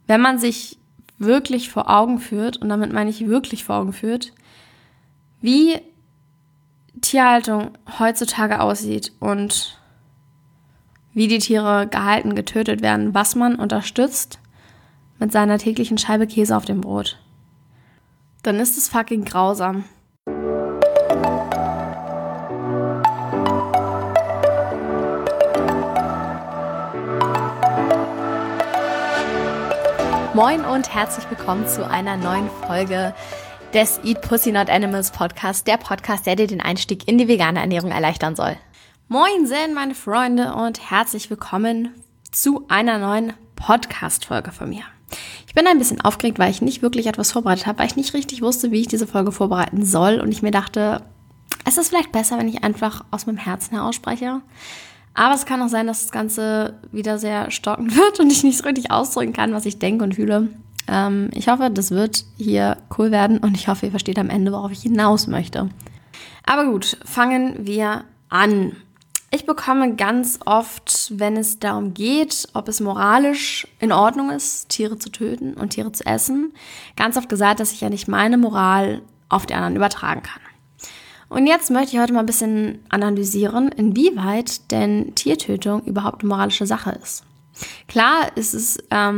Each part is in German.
wenn man sich wirklich vor Augen führt, und damit meine ich wirklich vor Augen führt, wie Tierhaltung heutzutage aussieht und wie die Tiere gehalten, getötet werden, was man unterstützt mit seiner täglichen Scheibe Käse auf dem Brot, dann ist es fucking grausam. Moin und herzlich willkommen zu einer neuen Folge des Eat Pussy Not Animals Podcast, der Podcast, der dir den Einstieg in die vegane Ernährung erleichtern soll. Moinsen, meine Freunde, und herzlich willkommen zu einer neuen Podcast-Folge von mir. Ich bin ein bisschen aufgeregt, weil ich nicht wirklich etwas vorbereitet habe, weil ich nicht richtig wusste, wie ich diese Folge vorbereiten soll, und ich mir dachte, es ist vielleicht besser, wenn ich einfach aus meinem Herzen heraus spreche. Aber es kann auch sein, dass das Ganze wieder sehr stockend wird und ich nicht so richtig ausdrücken kann, was ich denke und fühle. Ich hoffe, das wird hier cool werden und ich hoffe, ihr versteht am Ende, worauf ich hinaus möchte. Aber gut, fangen wir an. Ich bekomme ganz oft, wenn es darum geht, ob es moralisch in Ordnung ist, Tiere zu töten und Tiere zu essen, ganz oft gesagt, dass ich ja nicht meine Moral auf die anderen übertragen kann. Und jetzt möchte ich heute mal ein bisschen analysieren, inwieweit denn Tiertötung überhaupt eine moralische Sache ist. Klar ist es,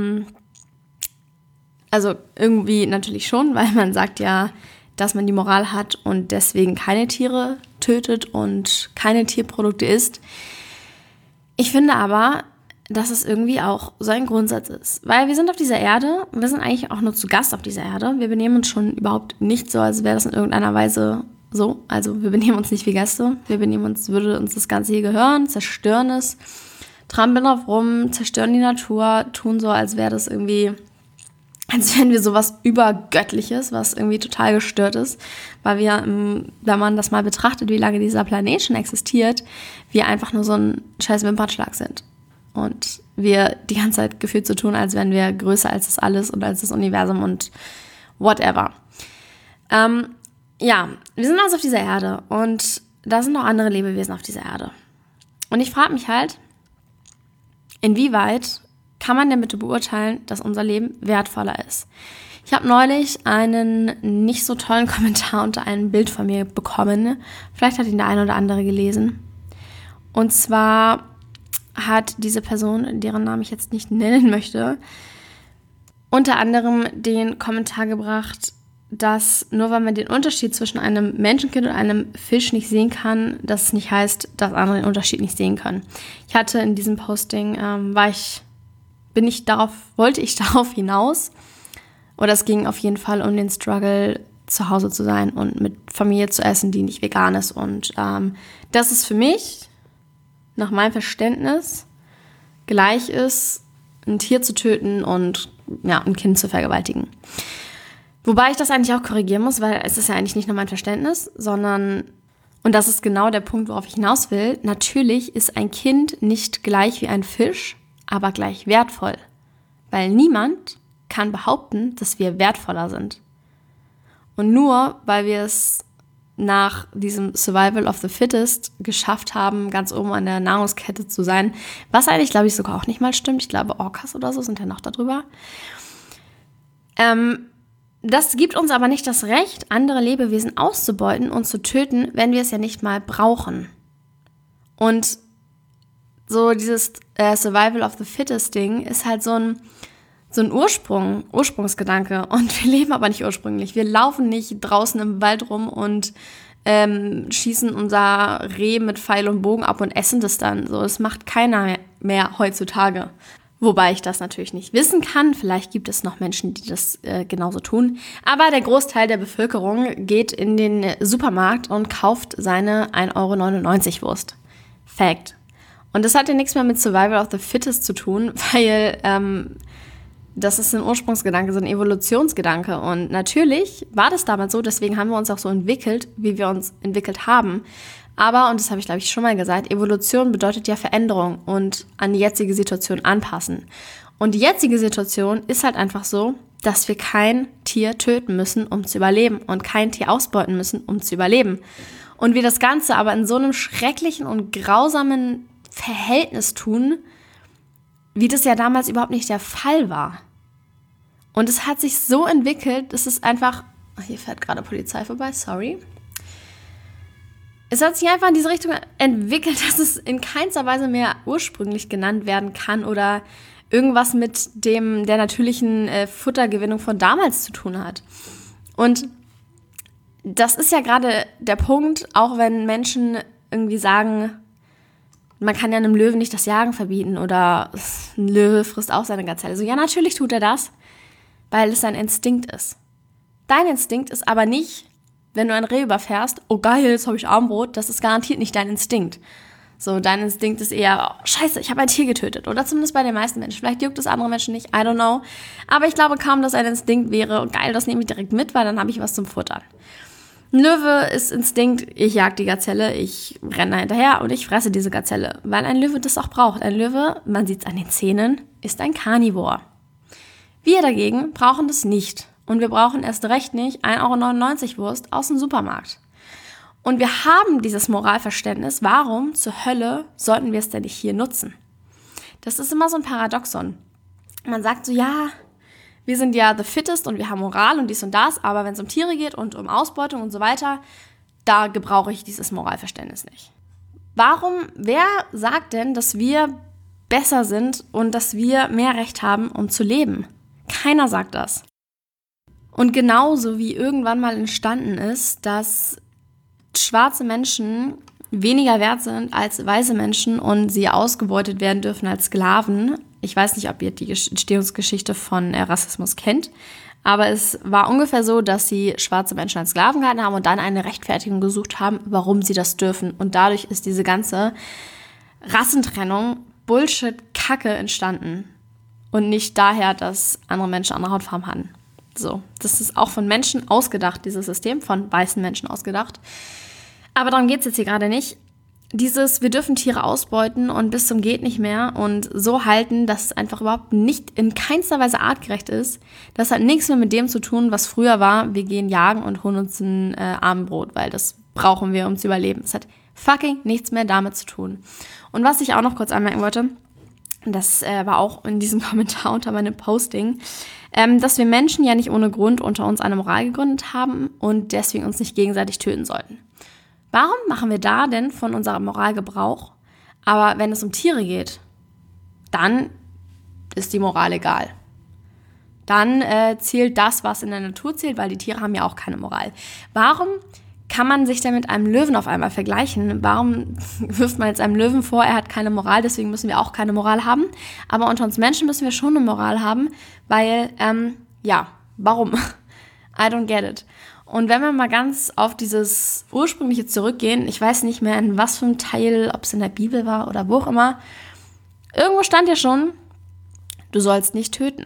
also irgendwie natürlich schon, weil man sagt ja, dass man die Moral hat und deswegen keine Tiere tötet und keine Tierprodukte isst. Ich finde aber, dass es irgendwie auch so ein Grundsatz ist. Weil wir sind auf dieser Erde, wir sind eigentlich auch nur zu Gast auf dieser Erde. Wir benehmen uns schon überhaupt nicht so, als wäre das in irgendeiner Weise so. Also wir benehmen uns nicht wie Gäste. Wir benehmen uns, würde uns das Ganze hier gehören, zerstören es, trampeln drauf rum, zerstören die Natur, tun so, als wäre das irgendwie, als wären wir sowas Übergöttliches, was irgendwie total gestört ist, weil wir, wenn man das mal betrachtet, wie lange dieser Planet schon existiert, wir einfach nur so ein scheiß Wimpernschlag sind. Und wir die ganze Zeit gefühlt so tun, als wären wir größer als das alles und als das Universum und whatever. Ja, wir sind also auf dieser Erde und da sind noch andere Lebewesen auf dieser Erde. Und ich frage mich halt, inwieweit kann man denn bitte beurteilen, dass unser Leben wertvoller ist? Ich habe neulich einen nicht so tollen Kommentar unter einem Bild von mir bekommen. Vielleicht hat ihn der eine oder andere gelesen. Und zwar hat diese Person, deren Namen ich jetzt nicht nennen möchte, unter anderem den Kommentar gebracht, dass nur weil man den Unterschied zwischen einem Menschenkind und einem Fisch nicht sehen kann, dass es nicht heißt, dass andere den Unterschied nicht sehen können. Ich hatte in diesem Posting, wollte ich darauf hinaus, oder es ging auf jeden Fall um den Struggle, zu Hause zu sein und mit Familie zu essen, die nicht vegan ist. Und dass es für mich, nach meinem Verständnis, gleich ist, ein Tier zu töten und ein Kind zu vergewaltigen. Wobei ich das eigentlich auch korrigieren muss, weil es ist ja eigentlich nicht nur mein Verständnis, sondern, und das ist genau der Punkt, worauf ich hinaus will, natürlich ist ein Kind nicht gleich wie ein Fisch, aber gleich wertvoll. Weil niemand kann behaupten, dass wir wertvoller sind. Und nur, weil wir es nach diesem Survival of the Fittest geschafft haben, ganz oben an der Nahrungskette zu sein, was eigentlich, glaube ich, sogar auch nicht mal stimmt. Ich glaube, Orcas oder so sind ja noch darüber. Das gibt uns aber nicht das Recht, andere Lebewesen auszubeuten und zu töten, wenn wir es ja nicht mal brauchen. Und so dieses Survival of the Fittest Ding ist halt so ein Ursprungsgedanke. Und wir leben aber nicht ursprünglich. Wir laufen nicht draußen im Wald rum und schießen unser Reh mit Pfeil und Bogen ab und essen das dann. So, das macht keiner mehr heutzutage. Wobei ich das natürlich nicht wissen kann. Vielleicht gibt es noch Menschen, die das genauso tun. Aber der Großteil der Bevölkerung geht in den Supermarkt und kauft seine 1,99 € Wurst. Fact. Und das hat ja nichts mehr mit Survival of the Fittest zu tun, weil das ist ein Ursprungsgedanke, so ein Evolutionsgedanke. Und natürlich war das damals so, deswegen haben wir uns auch so entwickelt, wie wir uns entwickelt haben. Aber, und das habe ich, glaube ich, schon mal gesagt, Evolution bedeutet ja Veränderung und an die jetzige Situation anpassen. Und die jetzige Situation ist halt einfach so, dass wir kein Tier töten müssen, um zu überleben und kein Tier ausbeuten müssen, um zu überleben. Und wir das Ganze aber in so einem schrecklichen und grausamen Verhältnis tun, wie das ja damals überhaupt nicht der Fall war. Und es hat sich so entwickelt, es ist einfach, hier fährt gerade Polizei vorbei, sorry. Es hat sich einfach in diese Richtung entwickelt, dass es in keinster Weise mehr ursprünglich genannt werden kann oder irgendwas mit der natürlichen Futtergewinnung von damals zu tun hat. Und das ist ja gerade der Punkt, auch wenn Menschen irgendwie sagen, man kann ja einem Löwen nicht das Jagen verbieten oder ein Löwe frisst auch seine Gazelle. So, ja, natürlich tut er das, weil es sein Instinkt ist. Dein Instinkt ist aber nicht, wenn du ein Reh überfährst, oh geil, jetzt habe ich Armbrot, das ist garantiert nicht dein Instinkt. So, dein Instinkt ist eher, oh, scheiße, ich habe ein Tier getötet. Oder zumindest bei den meisten Menschen. Vielleicht juckt es andere Menschen nicht, I don't know. Aber ich glaube kaum, dass ein Instinkt wäre, geil, das nehme ich direkt mit, weil dann habe ich was zum Futtern. Ein Löwe ist Instinkt, ich jag die Gazelle, ich renne da hinterher und ich fresse diese Gazelle. Weil ein Löwe das auch braucht. Ein Löwe, man sieht es an den Zähnen, ist ein Karnivor. Wir dagegen brauchen das nicht. Und wir brauchen erst recht nicht 1,99 € Wurst aus dem Supermarkt. Und wir haben dieses Moralverständnis, warum zur Hölle sollten wir es denn nicht hier nutzen? Das ist immer so ein Paradoxon. Man sagt so, ja, wir sind ja the fittest und wir haben Moral und dies und das, aber wenn es um Tiere geht und um Ausbeutung und so weiter, da gebrauche ich dieses Moralverständnis nicht. Wer sagt denn, dass wir besser sind und dass wir mehr Recht haben, um zu leben? Keiner sagt das. Und genauso wie irgendwann mal entstanden ist, dass schwarze Menschen weniger wert sind als weiße Menschen und sie ausgebeutet werden dürfen als Sklaven. Ich weiß nicht, ob ihr die Entstehungsgeschichte von Rassismus kennt, aber es war ungefähr so, dass sie schwarze Menschen als Sklaven gehalten haben und dann eine Rechtfertigung gesucht haben, warum sie das dürfen. Und dadurch ist diese ganze Rassentrennung, Bullshit-Kacke entstanden. Und nicht daher, dass andere Menschen andere Hautfarben hatten. So, das ist auch von Menschen ausgedacht, dieses System, von weißen Menschen ausgedacht. Aber darum geht es jetzt hier gerade nicht. Wir dürfen Tiere ausbeuten und bis zum geht nicht mehr und so halten, dass es einfach überhaupt nicht in keinster Weise artgerecht ist. Das hat nichts mehr mit dem zu tun, was früher war, wir gehen jagen und holen uns ein Abendbrot, weil das brauchen wir, um zu überleben. Es hat fucking nichts mehr damit zu tun. Und was ich auch noch kurz anmerken wollte, das war auch in diesem Kommentar unter meinem Posting, dass wir Menschen ja nicht ohne Grund unter uns eine Moral gegründet haben und deswegen uns nicht gegenseitig töten sollten. Warum machen wir da denn von unserer Moral Gebrauch? Aber wenn es um Tiere geht, dann ist die Moral egal. Dann zählt das, was in der Natur zählt, weil die Tiere haben ja auch keine Moral. Warum kann man sich denn mit einem Löwen auf einmal vergleichen? Warum wirft man jetzt einem Löwen vor, er hat keine Moral, deswegen müssen wir auch keine Moral haben? Aber unter uns Menschen müssen wir schon eine Moral haben, weil, warum? I don't get it. Und wenn wir mal ganz auf dieses Ursprüngliche zurückgehen, ich weiß nicht mehr, in was für einem Teil, ob es in der Bibel war oder wo auch immer, irgendwo stand ja schon, du sollst nicht töten.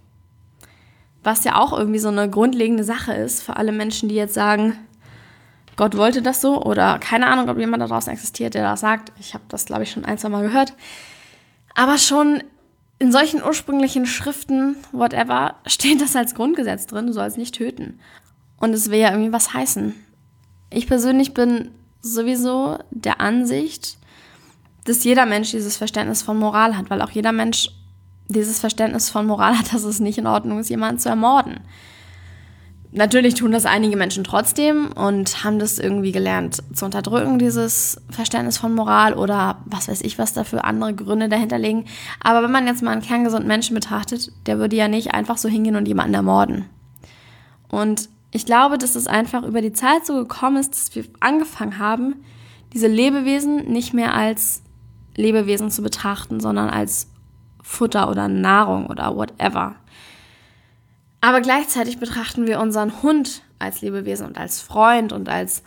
Was ja auch irgendwie so eine grundlegende Sache ist für alle Menschen, die jetzt sagen, Gott wollte das so oder keine Ahnung, ob jemand da draußen existiert, der das sagt. Ich habe das, glaube ich, schon 1-2 Mal gehört. Aber schon in solchen ursprünglichen Schriften, whatever, steht das als Grundgesetz drin, du sollst nicht töten. Und es will ja irgendwie was heißen. Ich persönlich bin sowieso der Ansicht, dass jeder Mensch dieses Verständnis von Moral hat, weil auch jeder Mensch dieses Verständnis von Moral hat, dass es nicht in Ordnung ist, jemanden zu ermorden. Natürlich tun das einige Menschen trotzdem und haben das irgendwie gelernt zu unterdrücken, dieses Verständnis von Moral oder was weiß ich, was da für andere Gründe dahinter liegen. Aber wenn man jetzt mal einen kerngesunden Menschen betrachtet, der würde ja nicht einfach so hingehen und jemanden ermorden. Und ich glaube, dass es einfach über die Zeit so gekommen ist, dass wir angefangen haben, diese Lebewesen nicht mehr als Lebewesen zu betrachten, sondern als Futter oder Nahrung oder whatever. Aber gleichzeitig betrachten wir unseren Hund als Lebewesen und als Freund und als,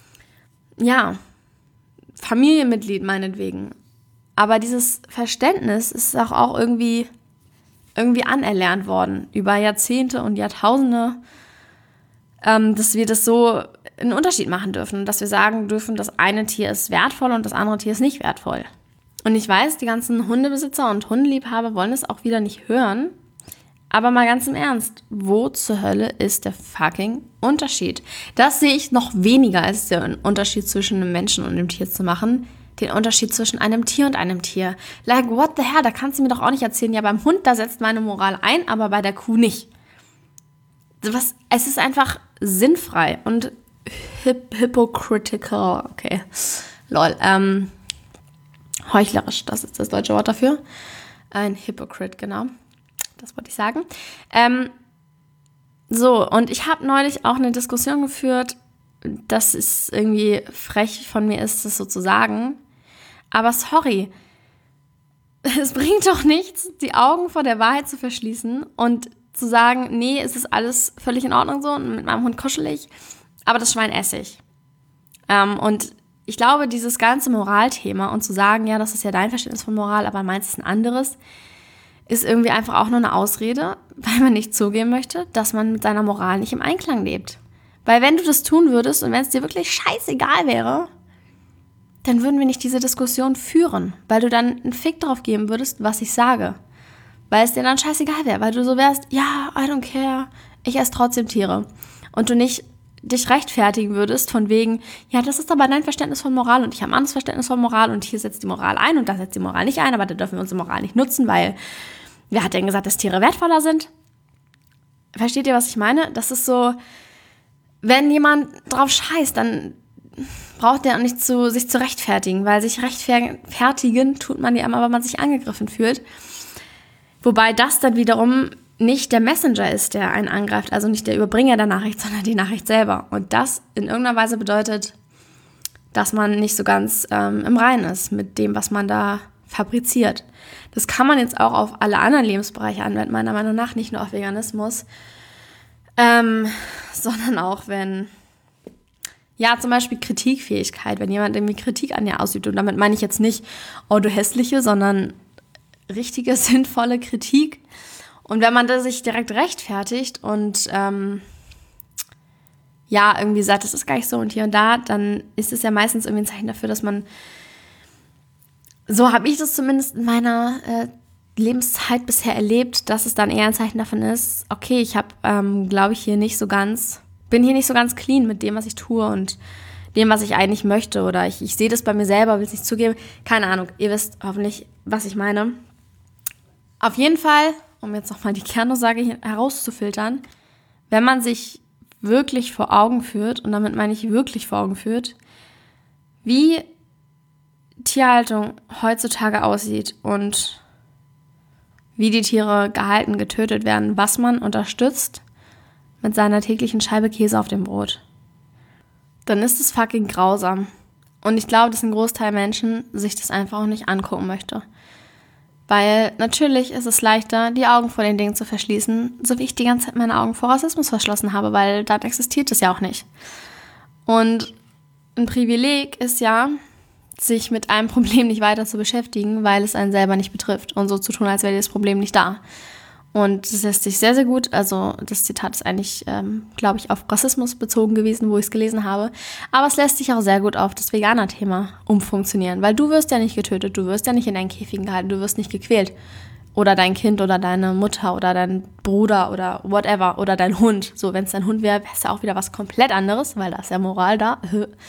Familienmitglied meinetwegen. Aber dieses Verständnis ist auch irgendwie anerlernt worden über Jahrzehnte und Jahrtausende, dass wir das so einen Unterschied machen dürfen, dass wir sagen dürfen, das eine Tier ist wertvoll und das andere Tier ist nicht wertvoll. Und ich weiß, die ganzen Hundebesitzer und Hundeliebhaber wollen es auch wieder nicht hören, aber mal ganz im Ernst, wo zur Hölle ist der fucking Unterschied? Das sehe ich noch weniger als den Unterschied zwischen einem Menschen und einem Tier zu machen, den Unterschied zwischen einem Tier und einem Tier. Like, what the hell, da kannst du mir doch auch nicht erzählen, ja, beim Hund, da setzt meine Moral ein, aber bei der Kuh nicht. es ist einfach sinnfrei und hypocritical, okay, lol, heuchlerisch, das ist das deutsche Wort dafür. Ein Hypocrite, genau, das wollte ich sagen. So, und ich habe neulich auch eine Diskussion geführt, dass es irgendwie frech von mir ist, das so zu sagen. Aber sorry, es bringt doch nichts, die Augen vor der Wahrheit zu verschließen und zu sagen, nee, es ist alles völlig in Ordnung so und mit meinem Hund kuschelig, aber das Schwein esse ich. Und ich glaube, dieses ganze Moralthema und zu sagen, ja, das ist ja dein Verständnis von Moral, aber meins ist ein anderes, ist irgendwie einfach auch nur eine Ausrede, weil man nicht zugeben möchte, dass man mit seiner Moral nicht im Einklang lebt. Weil wenn du das tun würdest und wenn es dir wirklich scheißegal wäre, dann würden wir nicht diese Diskussion führen, weil du dann einen Fick drauf geben würdest, was ich sage. Weil es dir dann scheißegal wäre, weil du so wärst, ja, I don't care, ich esse trotzdem Tiere. Und du nicht dich rechtfertigen würdest von wegen, ja, das ist aber dein Verständnis von Moral und ich habe ein anderes Verständnis von Moral und hier setzt die Moral ein und da setzt die Moral nicht ein, aber da dürfen wir unsere Moral nicht nutzen, weil wer hat denn gesagt, dass Tiere wertvoller sind? Versteht ihr, was ich meine? Das ist so, wenn jemand drauf scheißt, dann braucht der auch nicht sich zu rechtfertigen, weil sich rechtfertigen tut man ja immer, wenn man sich angegriffen fühlt. Wobei das dann wiederum nicht der Messenger ist, der einen angreift, also nicht der Überbringer der Nachricht, sondern die Nachricht selber. Und das in irgendeiner Weise bedeutet, dass man nicht so ganz im Reinen ist mit dem, was man da fabriziert. Das kann man jetzt auch auf alle anderen Lebensbereiche anwenden, meiner Meinung nach, nicht nur auf Veganismus, sondern auch wenn, ja, zum Beispiel Kritikfähigkeit, wenn jemand irgendwie Kritik an dir ausübt. Und damit meine ich jetzt nicht, oh, du Hässliche, sondern richtige, sinnvolle Kritik. Und wenn man da sich direkt rechtfertigt und ja, irgendwie sagt, das ist gar nicht so und hier und da, dann ist es ja meistens irgendwie ein Zeichen dafür, dass man, so habe ich das zumindest in meiner Lebenszeit bisher erlebt, dass es dann eher ein Zeichen davon ist, okay, ich habe, glaube ich, bin hier nicht so ganz clean mit dem, was ich tue und dem, was ich eigentlich möchte. Oder ich sehe das bei mir selber, will es nicht zugeben. Keine Ahnung, ihr wisst hoffentlich, was ich meine. Auf jeden Fall, um jetzt nochmal die Kernaussage herauszufiltern, wenn man sich wirklich vor Augen führt, und damit meine ich wirklich vor Augen führt, wie Tierhaltung heutzutage aussieht und wie die Tiere gehalten, getötet werden, was man unterstützt mit seiner täglichen Scheibe Käse auf dem Brot, dann ist es fucking grausam. Und ich glaube, dass ein Großteil Menschen sich das einfach auch nicht angucken möchte. Weil natürlich ist es leichter, die Augen vor den Dingen zu verschließen, so wie ich die ganze Zeit meine Augen vor Rassismus verschlossen habe, weil dann existiert es ja auch nicht. Und ein Privileg ist ja, sich mit einem Problem nicht weiter zu beschäftigen, weil es einen selber nicht betrifft und so zu tun, als wäre das Problem nicht da. Und das lässt sich sehr, sehr gut, also das Zitat ist eigentlich, glaube ich, auf Rassismus bezogen gewesen, wo ich es gelesen habe, aber es lässt sich auch sehr gut auf das Veganer-Thema umfunktionieren, weil du wirst ja nicht getötet, du wirst ja nicht in deinen Käfigen gehalten, du wirst nicht gequält. Oder dein Kind oder deine Mutter oder dein Bruder oder whatever oder dein Hund. So, wenn es dein Hund wäre, wäre es ja auch wieder was komplett anderes, weil da ist ja Moral da.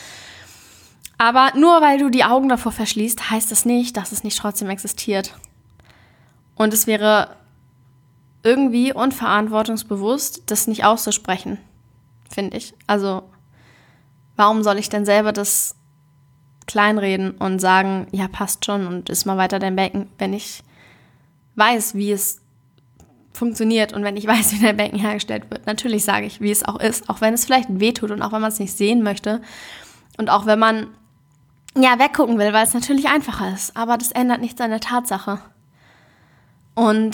Aber nur weil du die Augen davor verschließt, heißt das nicht, dass es nicht trotzdem existiert. Und es wäre irgendwie unverantwortungsbewusst, das nicht auszusprechen, finde ich. Also, warum soll ich denn selber das kleinreden und sagen, ja, passt schon und iss mal weiter dein Becken, wenn ich weiß, wie es funktioniert und wenn ich weiß, wie dein Becken hergestellt wird. Natürlich sage ich, wie es auch ist, auch wenn es vielleicht wehtut und auch wenn man es nicht sehen möchte und auch wenn man ja weggucken will, weil es natürlich einfacher ist. Aber das ändert nichts an der Tatsache. Und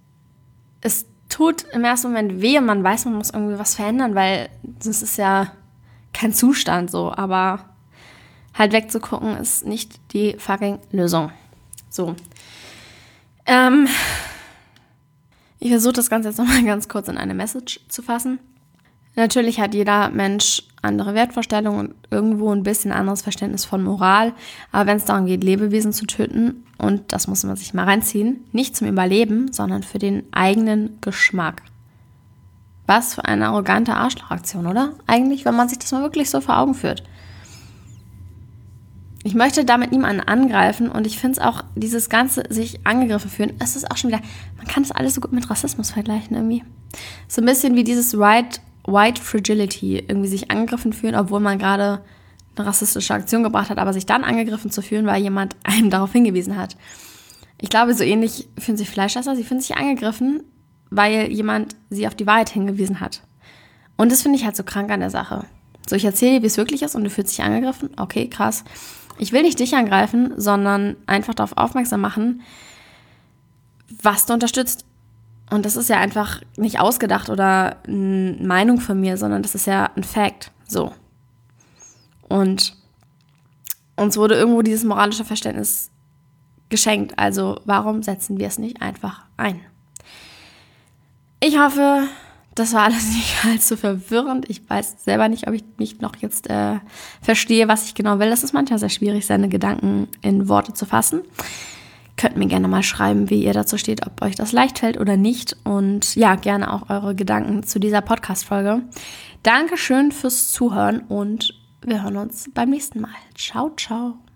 es tut im ersten Moment weh und man weiß, man muss irgendwie was verändern, weil das ist ja kein Zustand so, aber halt wegzugucken ist nicht die fucking Lösung. So. Ich versuche das Ganze jetzt nochmal ganz kurz in eine Message zu fassen. Natürlich hat jeder Mensch andere Wertvorstellungen und irgendwo ein bisschen anderes Verständnis von Moral. Aber wenn es darum geht, Lebewesen zu töten, und das muss man sich mal reinziehen, nicht zum Überleben, sondern für den eigenen Geschmack. Was für eine arrogante Arschlochaktion, oder? Eigentlich, wenn man sich das mal wirklich so vor Augen führt. Ich möchte damit niemanden angreifen und ich finde es auch, dieses ganze sich angegriffen fühlen, es ist auch schon wieder, man kann das alles so gut mit Rassismus vergleichen irgendwie. So ein bisschen wie dieses White Fragility, irgendwie sich angegriffen fühlen, obwohl man gerade eine rassistische Aktion gebracht hat, aber sich dann angegriffen zu fühlen, weil jemand einem darauf hingewiesen hat. Ich glaube, so ähnlich fühlen sich Fleischesser. Sie fühlen sich angegriffen, weil jemand sie auf die Wahrheit hingewiesen hat. Und das finde ich halt so krank an der Sache. So, ich erzähle dir, wie es wirklich ist und du fühlst dich angegriffen. Okay, krass. Ich will nicht dich angreifen, sondern einfach darauf aufmerksam machen, was du unterstützt. Und das ist ja einfach nicht ausgedacht oder eine Meinung von mir, sondern das ist ja ein Fact. So. Und uns wurde irgendwo dieses moralische Verständnis geschenkt. Also warum setzen wir es nicht einfach ein? Ich hoffe, das war alles nicht allzu verwirrend. Ich weiß selber nicht, ob ich mich noch jetzt verstehe, was ich genau will. Das ist manchmal sehr schwierig, seine Gedanken in Worte zu fassen. Könnt mir gerne mal schreiben, wie ihr dazu steht, ob euch das leicht fällt oder nicht. Und ja, gerne auch eure Gedanken zu dieser Podcast-Folge. Dankeschön fürs Zuhören und wir hören uns beim nächsten Mal. Ciao, ciao.